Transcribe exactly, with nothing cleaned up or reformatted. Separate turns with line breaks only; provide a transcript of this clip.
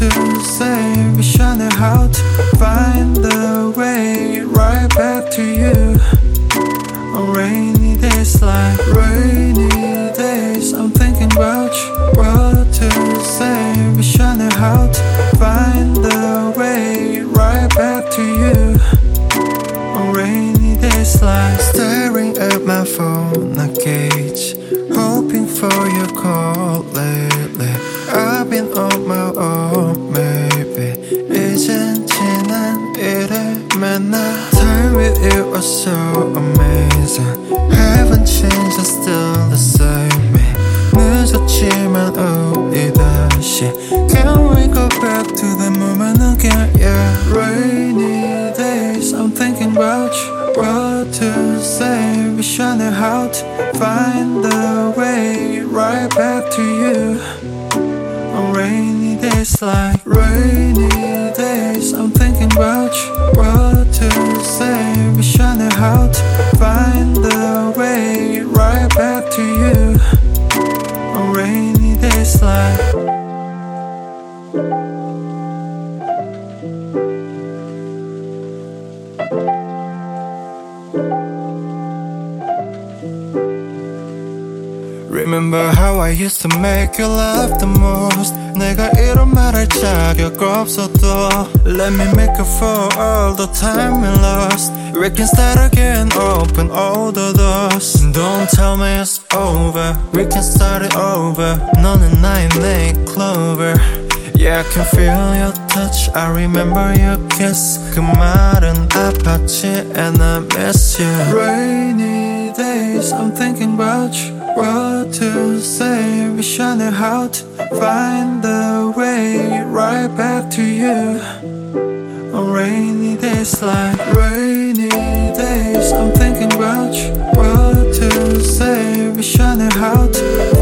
to say, wish I knew how to find the way right back to you. On rainy days like rainy days, I'm thinking about you. What to say, wish I knew how to find the way right back to you. On rainy days like staring at my phone, I gauge, hoping for your call lately. I've been on my own, maybe 이젠 지난 일에 맨날 Time with you was so amazing. Haven't changed, I'm still the same me. 늦었지만 우리 다시 Can we go back to the moment again? Yeah, rainy days, I'm thinking about you. What to say, wish I knew how to find the way right back to you. On rainy days like rainy days, I'm thinking about you. What to say, wish I knew how to find the way right back to you. On rainy days like Remember how I used to make you laugh the most. 내가 이런 말 할 자격 없어도 Let me make up for all the time we lost. We can start again, open all the doors. Don't tell me it's over, we can start it over. 너는 나의 nail clover. Yeah, I can feel your touch, I remember your kiss. 그 말은 아팠지 and I miss you. Rainy days, I'm thinking about you. What to say, wish I knew how to find the way right back to you. On rainy days like rainy days, I'm thinking about you. What to say, wish I knew how to